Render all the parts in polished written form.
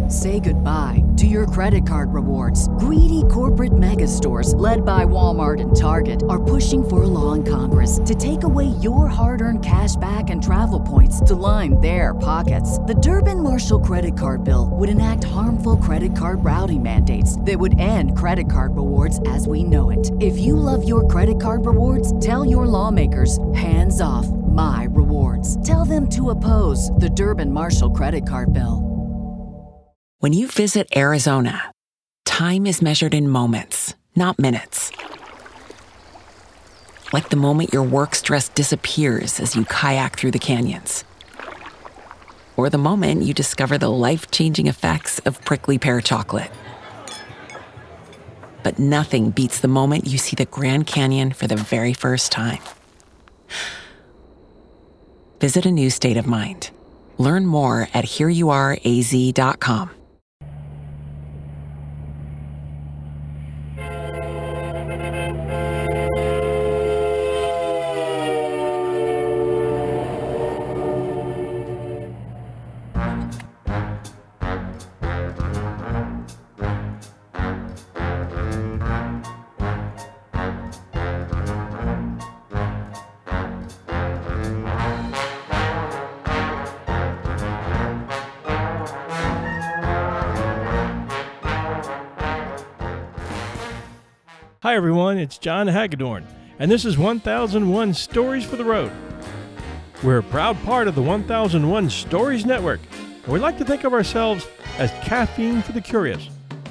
Say goodbye to your credit card rewards. Greedy corporate mega stores, led by Walmart and Target, are pushing for a law in Congress to take away your hard-earned cash back and travel points to line their pockets. The Durbin-Marshall credit card bill would enact harmful credit card routing mandates that would end credit card rewards as we know it. If you love your credit card rewards, tell your lawmakers, hands off my rewards. Tell them to oppose the Durbin-Marshall credit card bill. When you visit Arizona, time is measured in moments, not minutes. Like the moment your work stress disappears as you kayak through the canyons. Or the moment you discover the life-changing effects of prickly pear chocolate. But nothing beats the moment you see the Grand Canyon for the very first time. Visit a new state of mind. Learn more at hereyouareaz.com. Hi everyone, it's John Hagedorn, and this is 1001 Stories for the Road. We're a proud part of the 1001 Stories Network, and we like to think of ourselves as caffeine for the curious.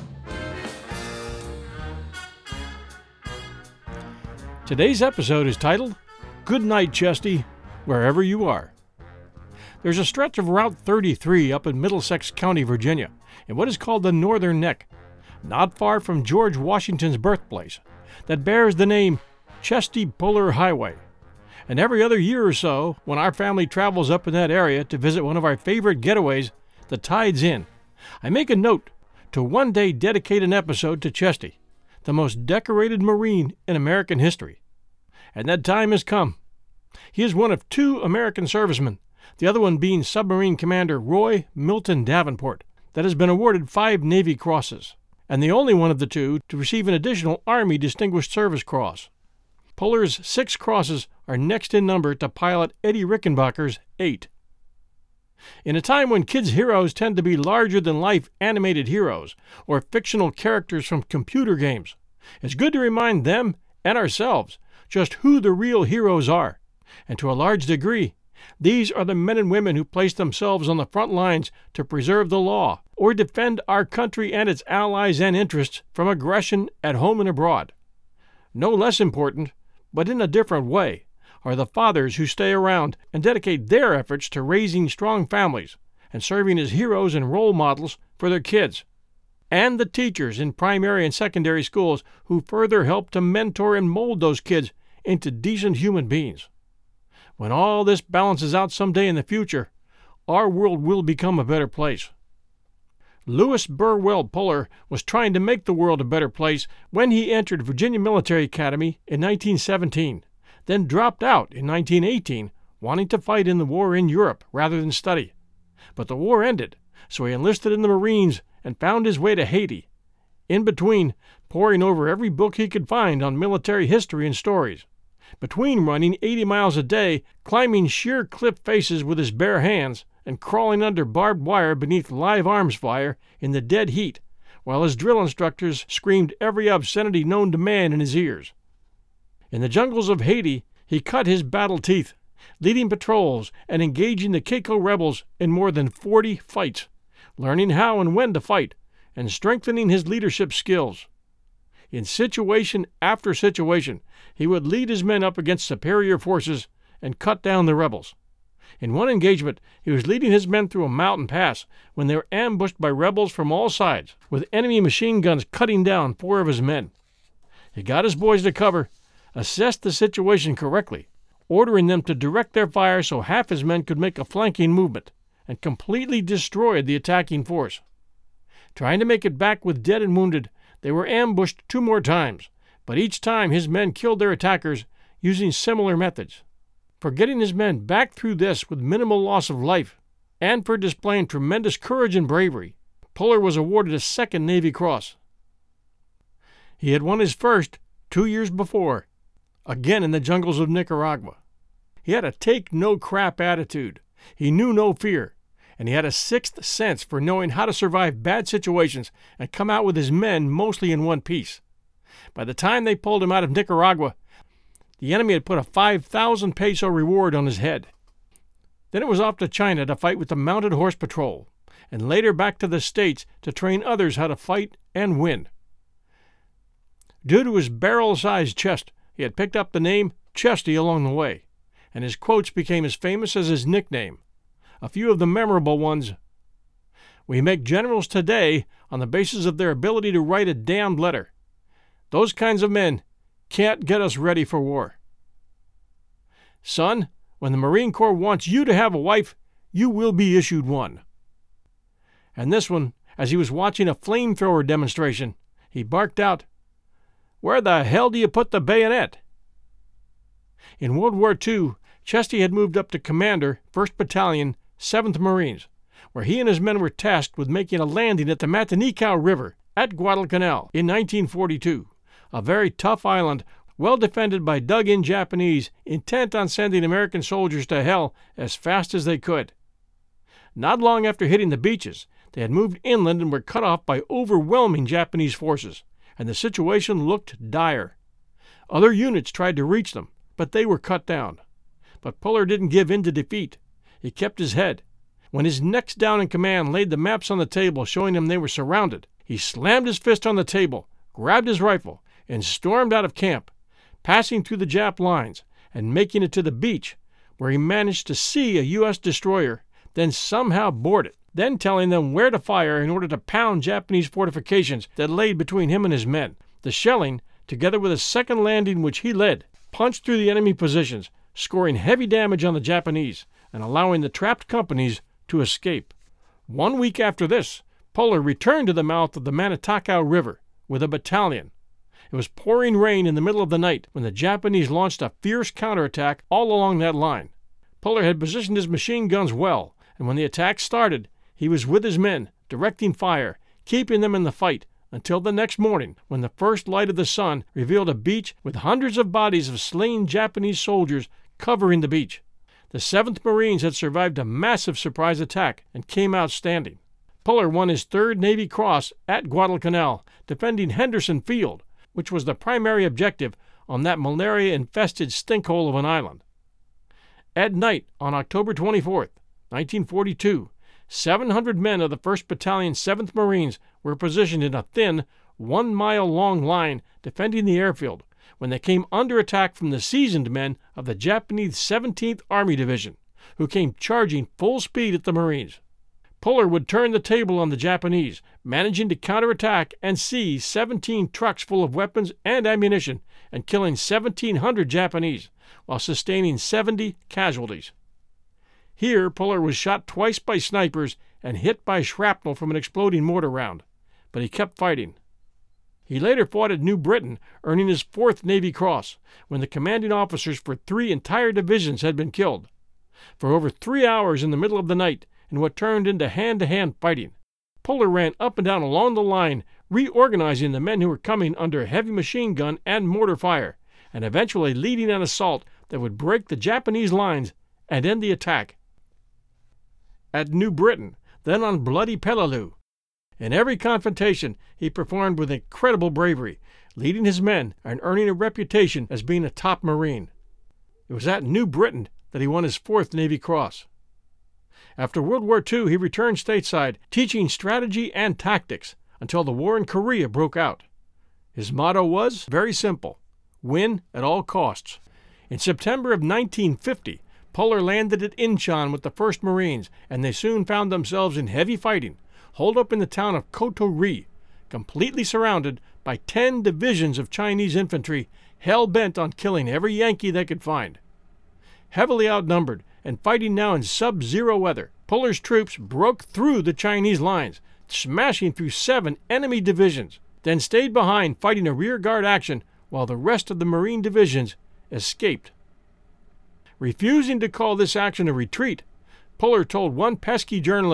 Today's episode is titled, Good Night, Chesty, Wherever You Are. There's a stretch of Route 33 up in Middlesex County, Virginia, in what is called the Northern Neck, not far from George Washington's birthplace, that bears the name Chesty Puller Highway. And every other year or so, when our family travels up in that area to visit one of our favorite getaways, the tide's in, I make a note to one day dedicate an episode to Chesty, the most decorated Marine in American history. And that time has come. He is one of two American servicemen, the other one being Submarine Commander Roy Milton Davenport, that has been awarded 5 Navy Crosses, and the only one of the two to receive an additional Army Distinguished Service Cross. Puller's 6 crosses are next in number to pilot Eddie Rickenbacker's 8. In a time when kids' heroes tend to be larger-than-life animated heroes or fictional characters from computer games, it's good to remind them and ourselves just who the real heroes are. And to a large degree, these are the men and women who place themselves on the front lines to preserve the law or defend our country and its allies and interests from aggression at home and abroad. No less important, but in a different way, are the fathers who stay around and dedicate their efforts to raising strong families and serving as heroes and role models for their kids, and the teachers in primary and secondary schools who further help to mentor and mold those kids into decent human beings. When all this balances out someday in the future, our world will become a better place. Lewis Burwell Puller was trying to make the world a better place when he entered Virginia Military Academy in 1917, then dropped out in 1918, wanting to fight in the war in Europe rather than study. But the war ended, so he enlisted in the Marines and found his way to Haiti, in between poring over every book he could find on military history and stories, between running 80 miles a day, climbing sheer cliff faces with his bare hands, and crawling under barbed wire beneath live arms fire in the dead heat, while his drill instructors screamed every obscenity known to man in his ears. In the jungles of Haiti, he cut his battle teeth, leading patrols and engaging the Keiko rebels in more than 40 fights, learning how and when to fight, and strengthening his leadership skills. In situation after situation, he would lead his men up against superior forces and cut down the rebels. In one engagement, he was leading his men through a mountain pass when they were ambushed by rebels from all sides, with enemy machine guns cutting down 4 of his men. He got his boys to cover, assessed the situation correctly, ordering them to direct their fire so half his men could make a flanking movement, and completely destroyed the attacking force. Trying to make it back with dead and wounded, they were ambushed 2 more times, but each time his men killed their attackers using similar methods. For getting his men back through this with minimal loss of life, and for displaying tremendous courage and bravery, Puller was awarded a second Navy Cross. He had won his first 2 years before, again in the jungles of Nicaragua. He had a take-no-crap attitude. He knew no fear, and he had a sixth sense for knowing how to survive bad situations and come out with his men mostly in one piece. By the time they pulled him out of Nicaragua, the enemy had put a 5,000 peso reward on his head. Then it was off to China to fight with the Mounted Horse Patrol, and later back to the States to train others how to fight and win. Due to his barrel-sized chest, he had picked up the name Chesty along the way, and his quotes became as famous as his nickname. A few of the memorable ones: "We make generals today on the basis of their ability to write a damned letter. Those kinds of men can't get us ready for war. Son, when the Marine Corps wants you to have a wife, you will be issued one." And this one, as he was watching a flamethrower demonstration, he barked out, "Where the hell do you put the bayonet?" In World War II, Chesty had moved up to commander, 1st Battalion, 7th Marines, where he and his men were tasked with making a landing at the Matanikau River at Guadalcanal in 1942, a very tough island well defended by dug-in Japanese intent on sending American soldiers to hell as fast as they could. Not long after hitting the beaches, they had moved inland and were cut off by overwhelming Japanese forces, and the situation looked dire. Other units tried to reach them, but they were cut down. But Puller didn't give in to defeat. He kept his head. When his next down in command laid the maps on the table showing him they were surrounded, he slammed his fist on the table, grabbed his rifle, and stormed out of camp, passing through the Jap lines and making it to the beach, where he managed to see a U.S. destroyer, then somehow board it, then telling them where to fire in order to pound Japanese fortifications that lay between him and his men. The shelling, together with a second landing which he led, punched through the enemy positions, scoring heavy damage on the Japanese and allowing the trapped companies to escape. 1 week after this, Puller returned to the mouth of the Matanikau River with a battalion. It was pouring rain in the middle of the night when the Japanese launched a fierce counterattack all along that line. Puller had positioned his machine guns well, and when the attack started, he was with his men, directing fire, keeping them in the fight, until the next morning, when the first light of the sun revealed a beach with hundreds of bodies of slain Japanese soldiers covering the beach. The 7th Marines had survived a massive surprise attack and came out standing. Puller won his 3rd Navy Cross at Guadalcanal, defending Henderson Field, which was the primary objective on that malaria-infested stinkhole of an island. At night, on October 24th, 1942, 700 men of the 1st Battalion, 7th Marines were positioned in a thin, 1-mile-long line defending the airfield when they came under attack from the seasoned men of the Japanese 17th Army Division, who came charging full speed at the Marines. Puller would turn the table on the Japanese, managing to counterattack and seize 17 trucks full of weapons and ammunition and killing 1,700 Japanese, while sustaining 70 casualties. Here, Puller was shot twice by snipers and hit by shrapnel from an exploding mortar round, but he kept fighting. He later fought at New Britain, earning his 4th Navy Cross, when the commanding officers for 3 entire divisions had been killed. For over 3 hours in the middle of the night, in what turned into hand-to-hand fighting, Puller ran up and down along the line, reorganizing the men who were coming under heavy machine gun and mortar fire, and eventually leading an assault that would break the Japanese lines and end the attack. At New Britain, then on bloody Peleliu, in every confrontation he performed with incredible bravery, leading his men and earning a reputation as being a top Marine. It was at New Britain that he won his 4th Navy Cross. After World War II, he returned stateside, teaching strategy and tactics until the war in Korea broke out. His motto was very simple: win at all costs. In September of 1950, Puller landed at Incheon with the 1st Marines, and they soon found themselves in heavy fighting, holed up in the town of Koto-ri, completely surrounded by 10 divisions of Chinese infantry hell-bent on killing every Yankee they could find. Heavily outnumbered and fighting now in sub-zero weather, Puller's troops broke through the Chinese lines, smashing through 7 enemy divisions, then stayed behind fighting a rearguard action while the rest of the Marine divisions escaped. Refusing to call this action a retreat, Puller told one pesky journalist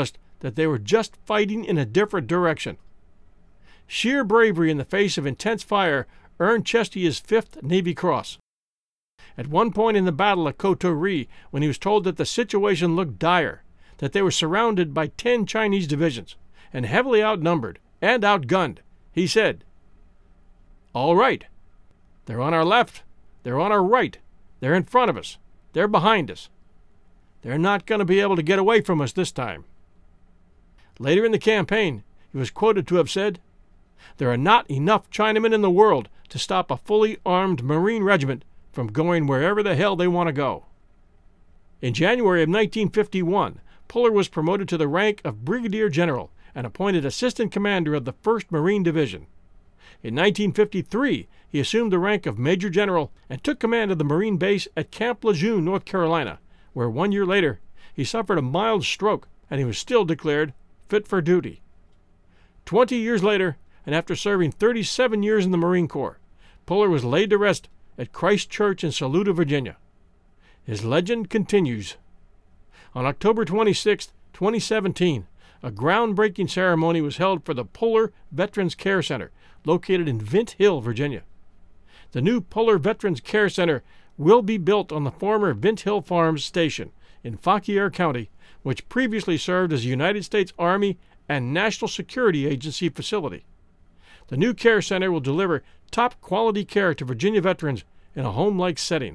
that they were just fighting in a different direction. Sheer bravery in the face of intense fire earned Chesty his 5th Navy Cross. At one point in the battle at Kotori, when he was told that the situation looked dire, that they were surrounded by 10 Chinese divisions and heavily outnumbered and outgunned, he said, "All right. They're on our left. They're on our right. They're in front of us. They're behind us. They're not going to be able to get away from us this time." Later in the campaign, he was quoted to have said, "There are not enough Chinamen in the world to stop a fully armed Marine regiment from going wherever the hell they want to go." In January of 1951, Puller was promoted to the rank of Brigadier General and appointed Assistant Commander of the 1st Marine Division. In 1953, he assumed the rank of Major General and took command of the Marine base at Camp Lejeune, North Carolina, where 1 year later he suffered a mild stroke and he was still declared fit for duty. 20 years later, and after serving 37 years in the Marine Corps, Puller was laid to rest at Christ Church in Saluda, Virginia. His legend continues. On October 26, 2017, a groundbreaking ceremony was held for the Puller Veterans Care Center, located in Vint Hill, Virginia. The new Puller Veterans Care Center will be built on the former Vint Hill Farms Station in Fauquier County, which previously served as a United States Army and National Security Agency facility. The new care center will deliver top-quality care to Virginia veterans in a home-like setting.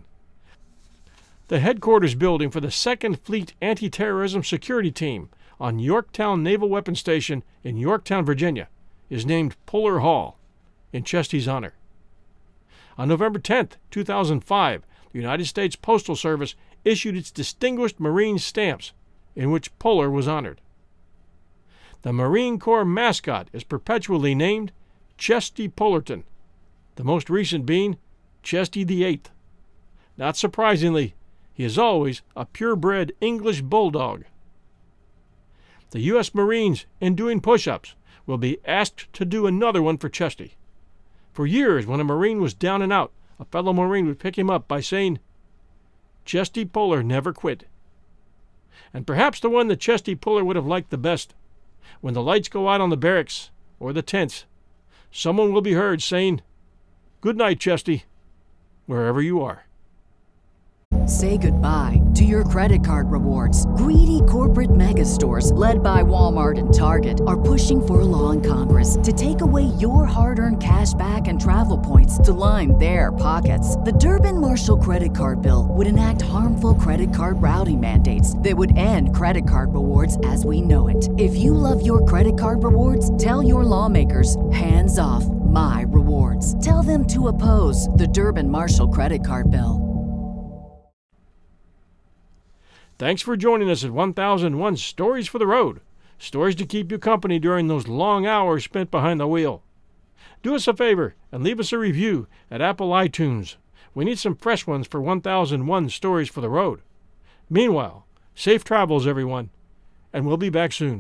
The headquarters building for the 2nd Fleet Anti-Terrorism Security Team on Yorktown Naval Weapons Station in Yorktown, Virginia, is named Puller Hall, in Chesty's honor. On November 10, 2005, the United States Postal Service issued its Distinguished Marine stamps, in which Puller was honored. The Marine Corps mascot is perpetually named Chesty Pullerton, the most recent being Chesty VIII. Not surprisingly, he is always a purebred English bulldog. The U.S. Marines, in doing push-ups, will be asked to do another one for Chesty. For years, when a Marine was down and out, a fellow Marine would pick him up by saying, "Chesty Puller never quit." And perhaps the one that Chesty Puller would have liked the best, when the lights go out on the barracks or the tents, someone will be heard saying, "Good night, Chesty," wherever you are. Say goodbye to your credit card rewards. Greedy corporate mega stores, led by Walmart and Target, are pushing for a law in Congress to take away your hard-earned cash back and travel points to line their pockets. The Durbin-Marshall credit card bill would enact harmful credit card routing mandates that would end credit card rewards as we know it. If you love your credit card rewards, tell your lawmakers, hands off my rewards. Tell them to oppose the Durbin-Marshall credit card bill. Thanks for joining us at 1001 Stories for the Road. Stories to keep you company during those long hours spent behind the wheel. Do us a favor and leave us a review at Apple iTunes. We need some fresh ones for 1001 Stories for the Road. Meanwhile, safe travels, everyone, and we'll be back soon.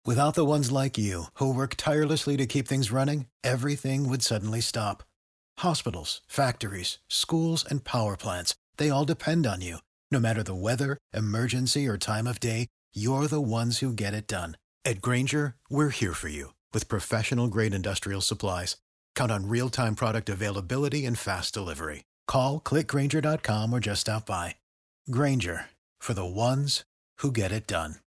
Without the ones like you, who work tirelessly to keep things running, everything would suddenly stop. Hospitals, factories, schools, and power plants, they all depend on you. No matter the weather, emergency, or time of day, you're the ones who get it done. At Grainger, we're here for you with professional-grade industrial supplies. Count on real-time product availability and fast delivery. Call, click Grainger.com, or just stop by. Grainger, for the ones who get it done.